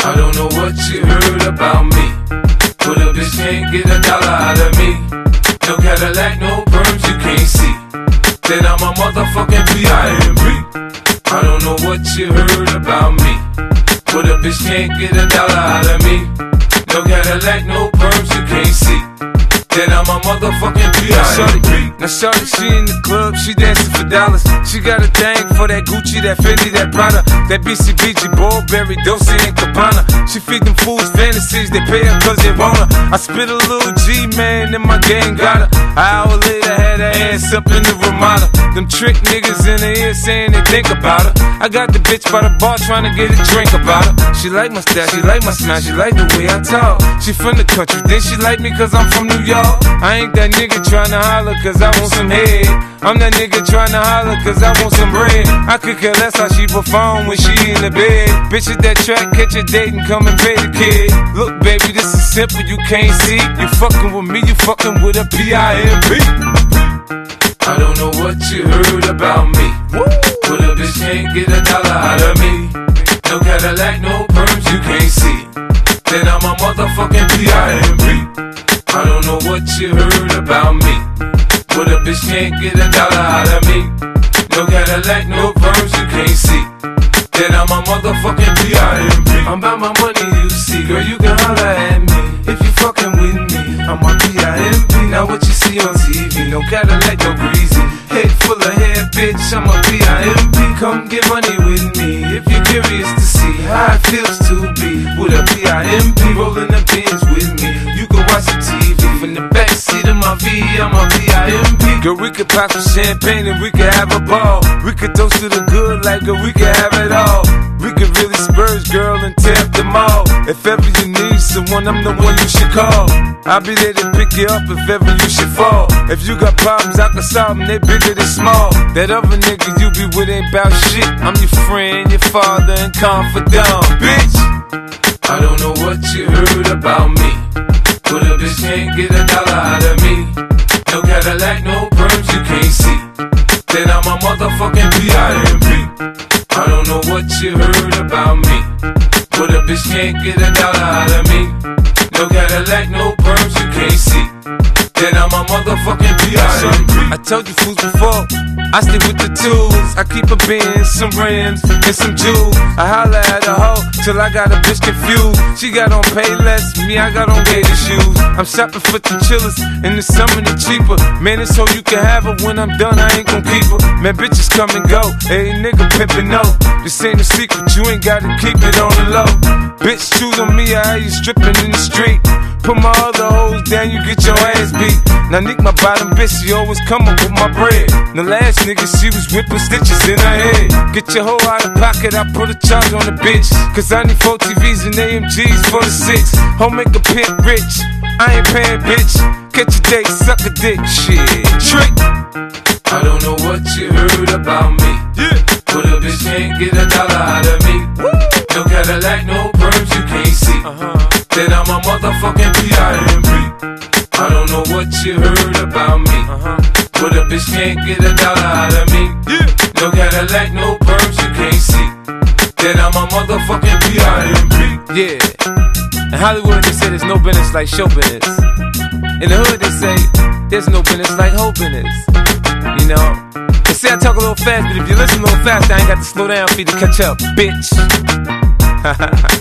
I don't know what you heard about me, but a bitch can't get $1 out of me. No Cadillac, no perms you can't see. Then I'm a motherfucking P.I.M.P. I don't know what you heard about me, but a bitch can't get $1 out of me. No Cadillac, no perms you can't see. Then I'm a motherfucking P.I.M.P. Now shorty, she in the club, she dancing for dollars. She got a thing for that Gucci, that Fendi, that Prada, that BCBG, Burberry, Dolce & Gabbana. She feed them fools fantasies, they pay her cause they want her. I spit a little G, man, and my gang got her. An hour later, had her ass up in the Ramada. Them trick niggas in the ear saying they think about her. I got the bitch by the bar trying to get a drink about her. She like my style, she like my smile, she like the way I talk. She from the country, then she like me cause I'm from New York. I ain't that nigga tryna holler cause I want some head. I'm that nigga tryna holler cause I want some bread. I could care less how she perform when she in the bed. Bitch at that track, catch a date and come and pay the kid. Look baby, this is simple, you can't see. You fucking with me, you fucking with a P.I.M.P. I don't know what you heard about me, but a bitch can't get $1 out of me. No Cadillac, no perms you can't see. Then I'm a motherfucking P.I.M.P. I don't know what you heard about me, but a bitch can't get $1 out of me. No Cadillac, no perms you can't see. Then I'm a motherfucking P.I.M.P. I'm about my money, you see. Girl, you can holler at me if you fucking with me. I'm a P.I.M.P. Now what you see on TV, no Cadillac, no greasy. Head full of hair, bitch, I'm a P.I.M.P. Come get money with me if you're curious to see how it feels to be with a P.I.M.P. Rolling the bins with me. You can watch the TV from the backseat of my V, I'm a P.I.M.P. Girl, we could pop some champagne and we could have a ball. We could toast to the good like girl, we could have it all. We could really spurge, girl, and tear up them all. If ever you need someone, I'm the one you should call. I'll be there to pick you up if ever you should fall. If you got problems, I can solve them, they bigger than small. That other nigga you be with ain't bout shit. I'm your friend, your father, and confidant, bitch. I don't know what you heard about me, but a bitch can't get $1 out of me. No Cadillac, no perms you can't see. Then I'm a motherfucking P.I.M.P. I don't know what you heard about me, but a bitch can't get $1 out of me. No Cadillac, no perms you can't see. Then I'm a motherfucking P.I.M.P. I told you fools before, I stick with the tools. I keep a Benz, some rims, and some jewels. I holla at a hoe till I got a bitch confused. She got on Payless, me I got on gator shoes. I'm shopping for the chillers, in the summer they cheaper. Man, it's so you can have her, when I'm done I ain't gon' keep her. Man, bitches come and go, hey nigga pimpin' no. This ain't a secret, you ain't gotta keep it on the low. Bitch, choose on me, I you stripping in the street. Put my other hoes down, you get your ass beat. Now Nick, my bottom bitch, she always come up with my bread. The last nigga, she was whipping stitches in her head. Get your hoe out of pocket, I put a charge on the bitch. Cause I need 4 TVs and AMGs for the 6. Home make a pimp rich, I ain't paying bitch. Catch a date, suck a dick, shit, trick. I don't know what you heard about me, but a bitch can't get $1 out of me. No Cadillac, no perms you can't see. Then I'm a motherfucking P.I.M.P. I don't know what you heard about me, but a bitch can't get $1 out of me. No Cadillac, no perms you can't see. Then I'm a motherfucking P.I.M.P. Yeah. In Hollywood they say there's no business like show business. In the hood they say there's no business like hoe business. You know, they say I talk a little fast, but if you listen a little fast, I ain't got to slow down for you to catch up, bitch.